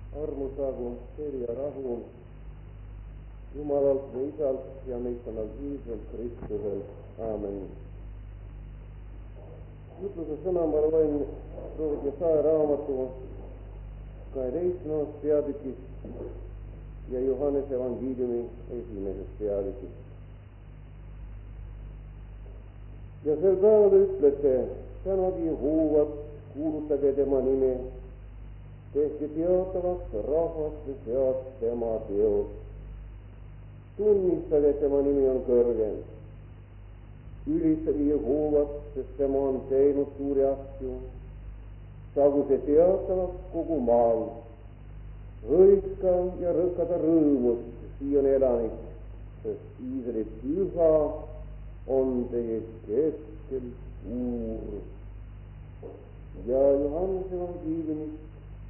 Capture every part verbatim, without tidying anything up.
armu saagu teil ja rahu Jumalalt me Isalt ja meissannalt Jeesus Kristusel. Aamen. Jutluse sõna ma loen proovib Jesaja raamatu kaheteistkümnendast peatükist ja Johannese evangeeliumi esimesest peatükist. Ja sel päeval ütlete, tänagi Jehoovat, kuulutage tema nime, tehke teatavaks rahvaste seas tema teod. Tunnistage, et tema nimi on kõrgem. Ülistage Jehoovat, sest tema on teinud suuri asju. Saagu see teatavaks kogu maal. Hõiska ja rõkkada rõõmust, Sioni elanik, sest Iisraeli püha on teie keskel suur. Ja Johannese evangeeliumist.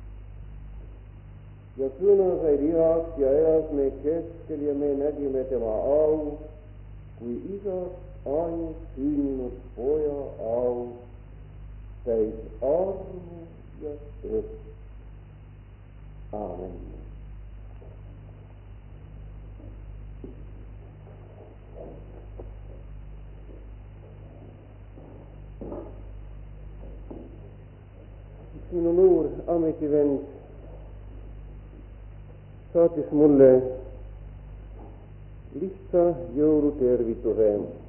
Ja sõna sai lihaks ja elas meie keskel ja me nägime tema au, kui isast ainult sündinud poja au, täis armu ja tõtt. Aamen. Sinu noor ametivend saatis mulle lihtsa jõulutervituse.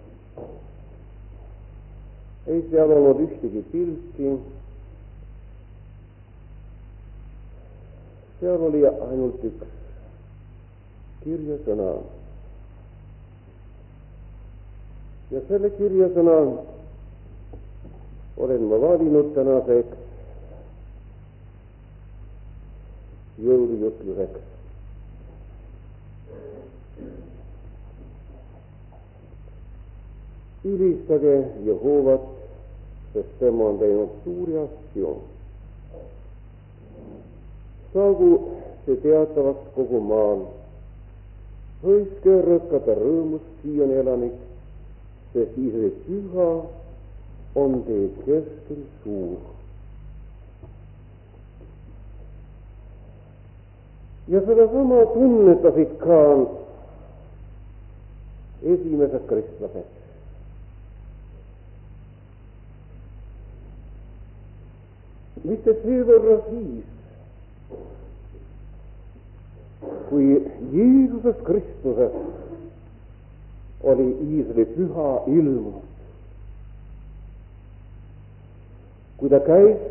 Ei seal olnud ühtegi pilti. Seal oli ainult üks kirjasõna. Ja selle kirjasõna olen ma valinud tänaseks jõulujutluseks. Ülistage Jehoovat, sest tema on teinud suuri asju. Saagu see teatavaks kogu maal. Hõiske rõkkada rõõmust Sioni elanik, sest Iisraeli püha on teie keskel suur. Ja sedasama tunnetasid ka esimesed kristlased. Mitte seevõrra siis, kui Jeesuses Kristuses oli Iisraeli püha ilmunud. Kui ta käis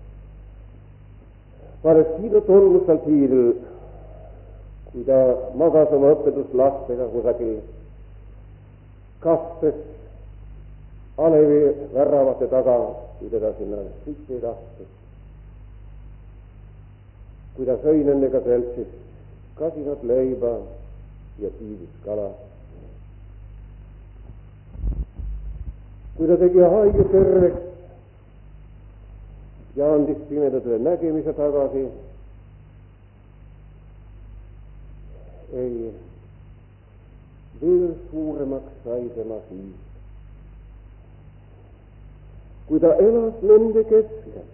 Palestiina tolmusaltiiril, kui ta magas oma õpetuslastega kusagil kastes alevi väravate taga, kui teda sinna sisse ei lastud. Kui ta sõi nendega seltsis kasinat leiba ja piilis kala. Kui ta tegi haige terveks ja andis pimedadele nägemise tagasi, ei, veel suuremaks sai tema siis. Kui ta elas nende keskel,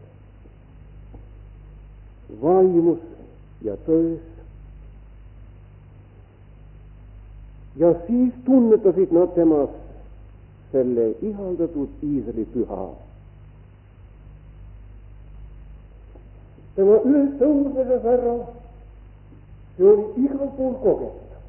vaimus ja tões, ja siis tunnetasid nad temas selle ihaldatud Iisraeli püha. Tema ülestõusmises ära, see oli igal pool kogetav.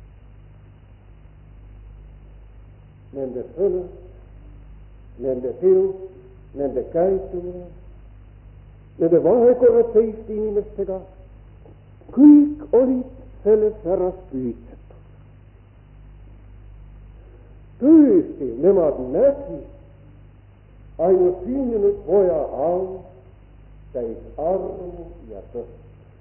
Nende sõna, nende teod, nende käitumine, nende vahekorrad teiste inimestega, kõik olid selles särast pühitsetud. Tõesti, nemad nägid ainult sündinud poja au, täis armu ja tõtt.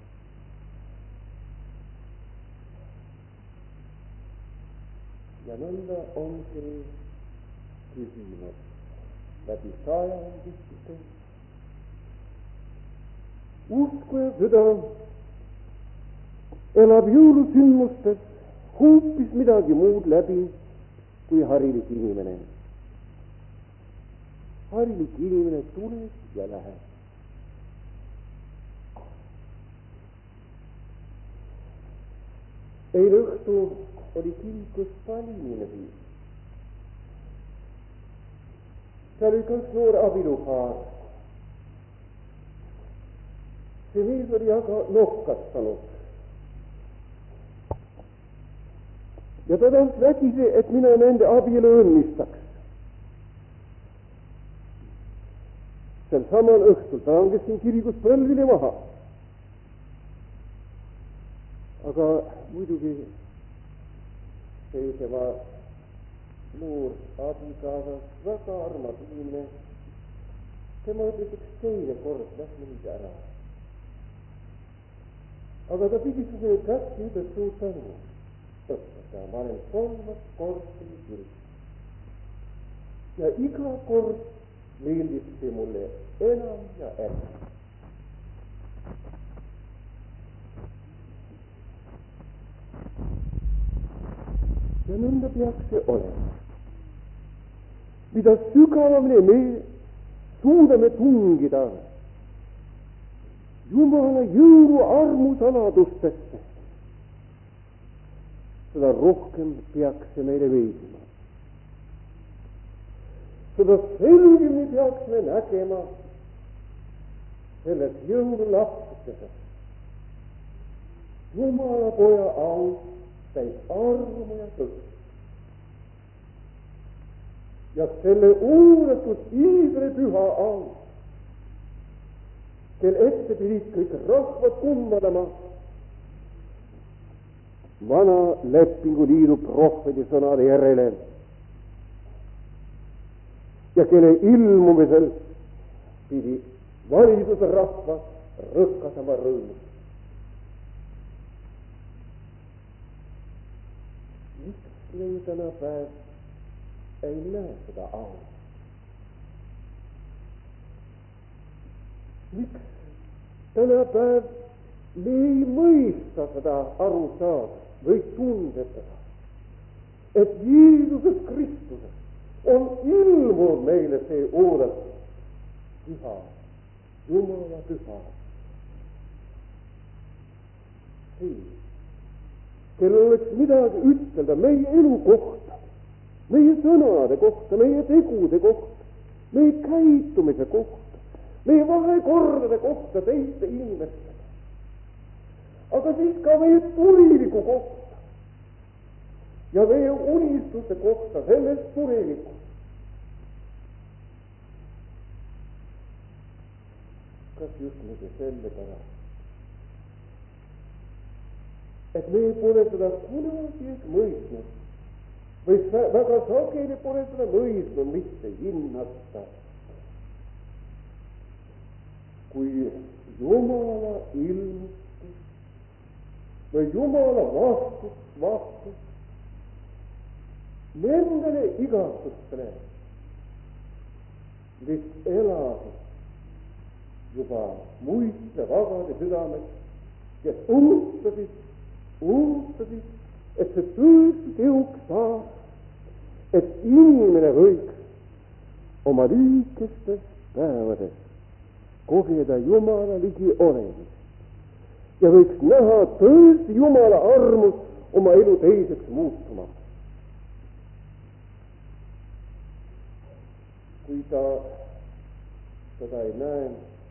Ja nõnda ongi küsimus läbi sajandite. Usku ja süda elab jõulusündmustes hoopis midagi muud läbi kui harilik inimene. Harilik inimene tuleb ja läheb. eile õhtul oli kirikus palju inimesi. seal oli ka üks noor abielupaar. see mees oli aga nokastanud. ja ta tahtis vägisi, et mina nende abielu õnnistaks. sel samal õhtul ta langes siin kirikus põlvili maha. aga muidugi see tema noor abikaasa, väga armas inimene, tema ütles üks teine kord, lähme nüüd ära. aga ta pidi sulle kätte ütelda suur tänu. õppeda, ma olen kolmas kord siin kirikus. ja iga kord meeldib see mulle enam ja enam. ja nõnda peaks see olema. mida sügavamini me suudame tungida Jumala jõulu armusaladustesse, seda rohkem peaks see meile meeldima. seda selgemini peaksime nägema selles jõululapsukeses Jumala poja au täis armu ja tõtt. ja selle uudatud Iisraeli püha au, kel ette pidid kõik rahvad kummadama vana lepingu liidu prohveti sõnade järele ja kelle ilmumisel pidi validuse rahvas rõkkasama rõõmus. miks me tänapäev ei näe seda au? miks tänapäev me ei mõista seda aru saada või tundetada, et Jeesuses Kristuses on ilmunud meile see oodatud püha, Jumala püha. see, kellel oleks midagi ütelda meie elu kohta, meie sõnade kohta, meie tegude kohta, meie käitumise kohta, meie vahekordade kohta teiste inimestega, aga siis ka meie tuleviku kohta ja meie unistuste kohta sellest tulevikust. kas just mitte sellepärast, et me pole seda kunagi mõistnud või väga sageli pole seda mõistnud mitte hinnata, kui Jumala ilmustus või Jumala vastus, vastus nendele igastustele, mis elasid juba muiste vabade südamed, kes unustasid, unustasid, et see tõesti teoks saab, et inimene võiks oma lühikestes päevades kogeda Jumala ligi olemist ja võiks näha tõesti Jumala armust oma elu teiseks muutuma. kui ta seda ei näe,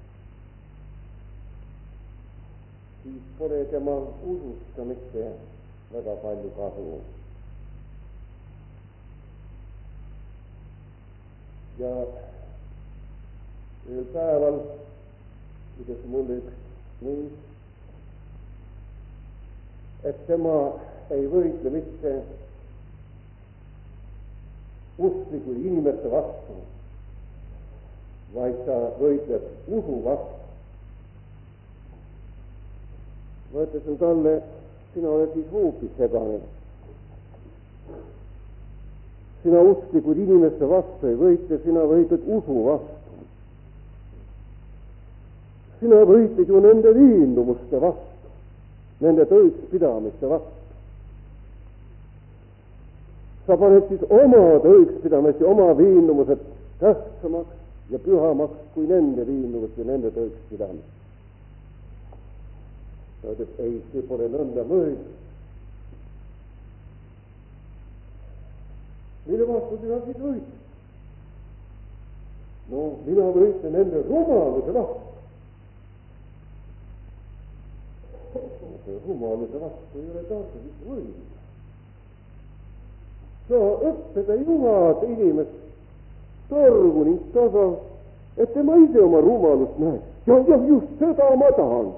siis pole tema usust ka mitte väga palju kasu. ja ühel päeval ütles mulle üks mees, et tema ei võitle mitte uskliku inimeste vastu, vaid ta võitleb usu vastu. ma ütlesin talle, sina oled siis hoopis segane. sina usklikud inimeste vastu ei võitle, sina võitled usu vastu. sina võitled ju nende veendumuste vastu, nende tõekspidamiste vastu. sa paned siis oma tõekspidamist ja oma veendumused tähtsamaks ja pühamaks kui nende veendumust ja nende tõekspidamist. ta ütleb, ei, see pole nõnda mõeldud. mille vastu sina siis võitled? No mina võitlen nende rumaluse vastu. See rumaluse vastu ei ole tarvis võidelda. Sa õppeda juhad inimest torgu ning tasa, et tema ise oma rumalust näeb. Ja, ja just seda ma tahan.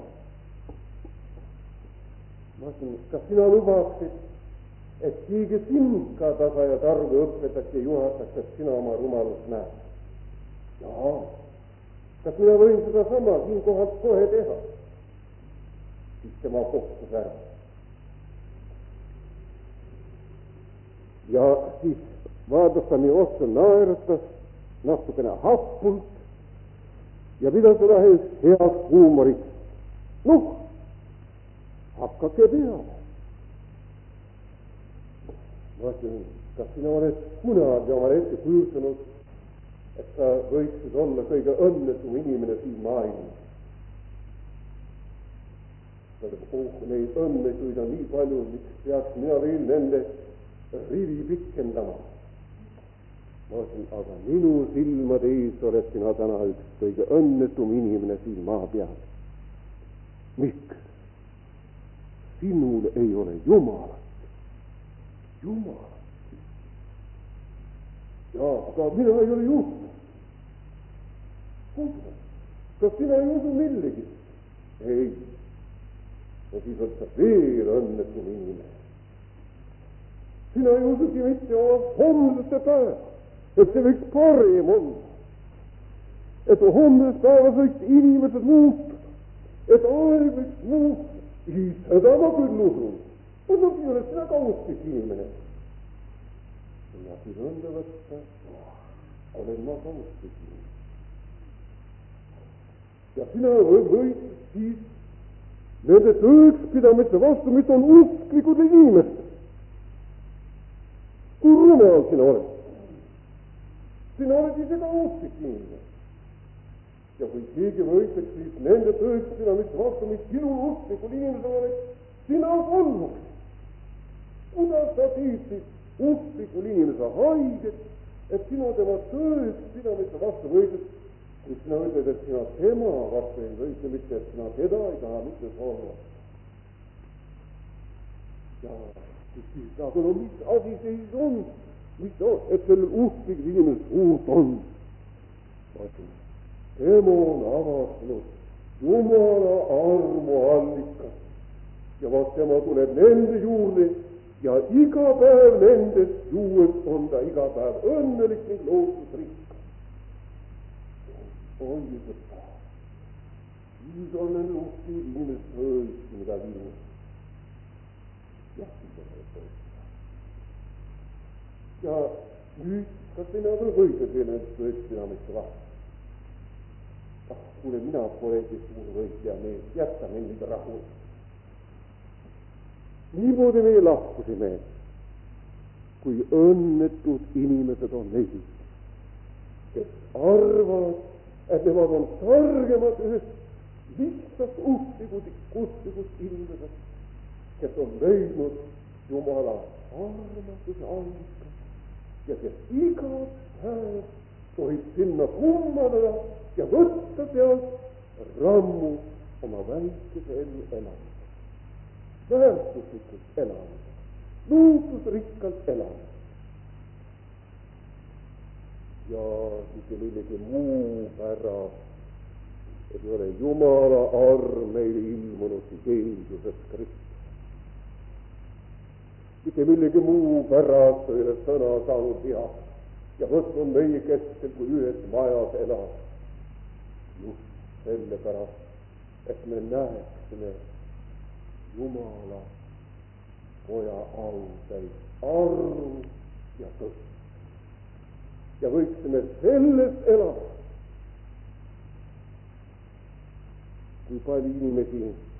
Ma ütlen, kas sina lubaksid, et kiige sind ka tasa ja targu õpetaks ja juhataks, et sina oma rumalust näed? Jaa, kas mina võin seda sama siin kohalt kohe teha? Siis tema kohtus ära. Ja siis vaatas ta nii otsa, naeratas natukene happult ja pidas seda heaks huumoriks. Noh, hakkake peale. Ma ütlen, kas sina oled kunagi omale ette kujutanud, et sa võiksid olla kõige õnnetum inimene siin maailmas? Oh, neid õnnetuid on nii palju, miks peaks mina veel nende rivi pikendama. Ma ütlen, aga minu silmade ees oled sina täna üks kõige õnnetum inimene siin maa peal. Miks? Sinul ei ole Jumalat. Jumalat. Jaa, aga mina ei ole juutnud. Kuidas? Kas sina ei usu millegi? Ei. Ja siis oled sa veel õnnetum inimene. Sina ei usugi mitte oma homsesse päeva, et see võiks parem olla. Et homses päevas võiks inimesed muutuda, et aeg võiks muutuda. Seda ma küll usun. Muidugi oled sina ka usklik inimene. Ja siis õnda võtta, olen ma ka usklik inimene. Ja sina võid siis nende tõekspidamiste vastu, mis on usklikud inimesed. Kui rumal sina oled? Sina oled ise ka usklik inimene. Ja kui keegi võitleks siis nende tõekspidamiste vastu, mis sinu usklikul inimesel oleks, sina solvuks. Kuidas sa tiitsid usklikul inimesel haiget, et sina tema tõekspidamiste vastu võitled, kui sina ütled, et sina tema vastu ei võitle, mitte et sina teda ei taha mitte solvata. Ja siis aga no mis asi see siis on? Mis on, et sellel usklikul inimesel suurt on? Ma ütlen, tema on avastanud Jumala armu allikas ja vaat tema tuleb nende juurde ja iga päev nendest juues on ta iga päev õnnelik ning lootusrikas. Oi, võtta. Siis on nende usklikul inimesel tõesti midagi ilmus. Jah, siis on need tõesti. Ja nüüd, kas sina veel võitled veel nendest tõekspidamiste vastu? Ah, kuule, mina pole siis suur võitleja mees, jätta mind nüüd rahul. Niimoodi me lahkusime, kui õnnetud inimesed on neid, kes arvavad, et nemad on targemad ühest lihtsast usklikust, usklikust inimesest, kes on leidnud Jumala armastuse allikas ja kes iga päev tohib sinna kummaneda ja võtta sealt rammu oma väikese elu elamist, väärtuslikult elamist, lootusrikkalt elamist. Ja mitte millegi muu pärast, et ei ole Jumala arm meile ilmunud Jeesuses Kristus. Mitte millegi muu pärast ei ole sõna saanud lihaks ja võtnud meie keskel, kui ühes majas elab. Just sellepärast, et me näeksime Jumala poja autäis armu ja tõst. Ja võiksime sellest elada. Kui palju inimesi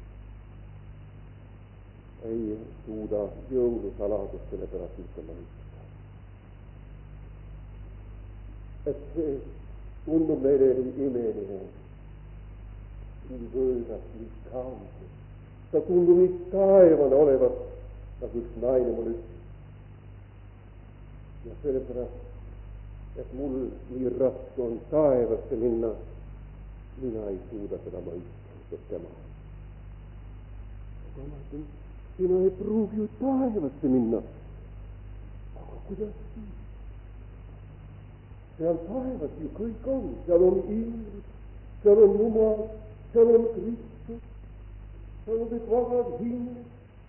ei suuda jõulusaladust selle pärast ütelda võtta. Et see tundub meile imeline, nii võõras, nii kaugel. Ta tundub nii taevane olevat, nagu üks naine mul ütles. Ja sellepärast, et mul nii raske on taevasse minna, mina ei suuda seda mõista, ütleb tema. Aga ma ütlen, sina ei pruugi ju taevasse minna. Aga kuidas siis? Seal taevas ju kõik on, seal on ilm, seal on Jumal, seal on Kristus, seal on kõik vabad hinged.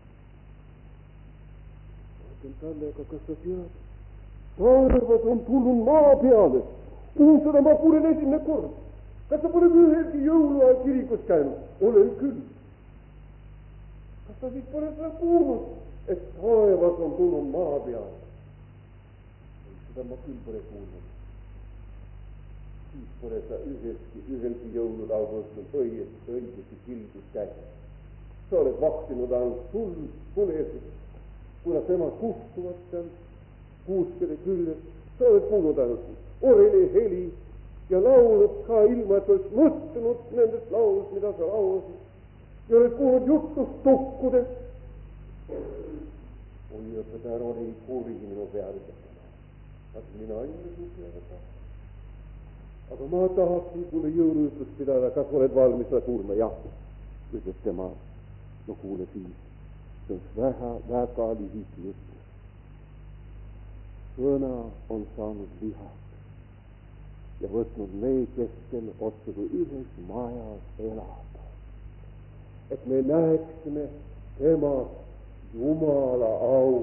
Ma ütlen talle, aga kas sa tead, taevas on tulnud maa peale. Kuhu seda ma kuulen esimene kord? Kas sa pole ühelgi jõuluajal kirikus käinud? Olen küll. Kas sa siis pole seda kuulnud, et taevas on tulnud maa peale? Seda ma küll pole kuulnud. Siis pole sa ühelgi, ühelgi jõululaulul õigesti, õigesti kirikus käinud. Sa oled vahtinud ainult sul, sul ees, kuna tema kustuvad seal kuuskede küljes. Sa oled kuulnud ainult oreli heli ja laulud ka ilma, et oled mõtlenud nendest laulust, mida sa laulasid. Ja oled kuulnud jutust tukkudest. Oi, õpetaja, oli kuri minu peale. Aga mina ei ole su peale taha. Aga ma tahaksin sulle jõulujutust pidada, kas oled valmis seda kuulma? Jah, ütleb tema. No kuule siis, see on väga, väga lühike jutt. Sõna on saanud lihaks ja võtnud meie keskel otsa kui ühes majas elada. Et me näeksime tema Jumala au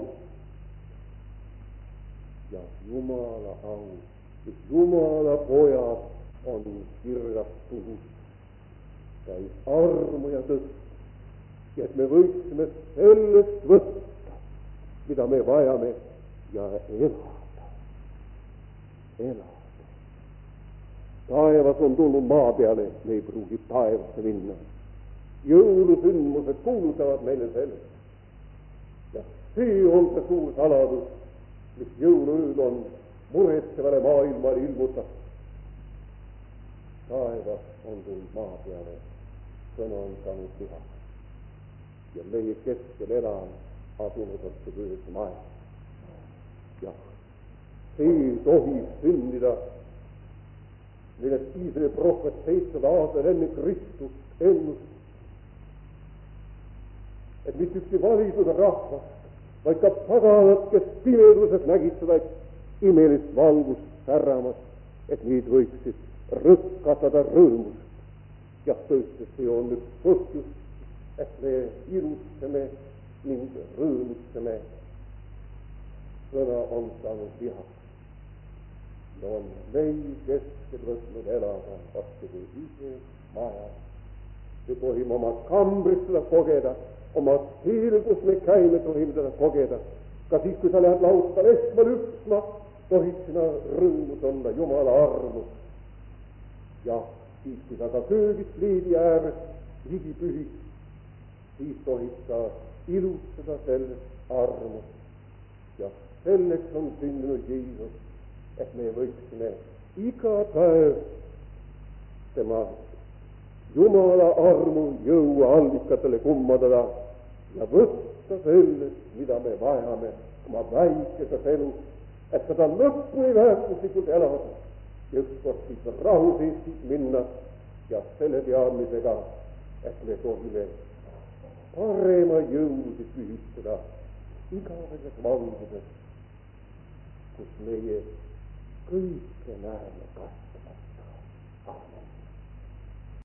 ja Jumala au. Jumala pojad on kirjastunud täis armu ja tõtt. Ja et me võiksime sellest võtta, mida me vajame ja elada. Elada. Taevas on tulnud maa peale, me ei pruugi taevasse minna. Jõulusündmused kuulutavad meile sellest. Ja see on see suur saladus, mis jõuluööl on muretsevale maailmale ilmutatud. Taevas on tulnud maa peale, sõna on saanud liha. Ja meie keskel elan asunud otsa ühes majas. Jah, see tohib sündida, millest Iisraeli prohvet seitsesada aastat enne Kristust ennustas. Et mitte ükski valitud rahvas, vaid ka paganad, kes pimeduses nägid seda imelist valgust särramas, et neid võiksid rõkkatada rõõmust. Jah, tõesti, see on üks põhjus, et me ilutseme ning rõõmutseme. Sõna on saanud lihaks. Ja on meie keskel võtnud elada vastu kui ise maja. Me tohime oma kambris seda kogeda, oma teel, kus me käime, tohime seda kogeda. Ka siis, kui sa lähed lausta lehma lüpsma, tohid sina rõõmus olla Jumala armus. Ja siis, kui sa ka köögis liidi ääres ligi pühid, siis tohid sa ilustada sellest armust. Ja selleks on sündinud Jeesus, et me võiksime iga päev tema Jumala armu jõu allikatele kummadada ja võtta sellest, mida me vajame oma väikeses elus, et seda lõpuni väärtuslikult elada ja ükskord siis rahu seistis minna ja selle teadmisega, et me tohime parema jõudi pühistada igaveseks valguses, kus meie kõike näeme kasvamata. Amen.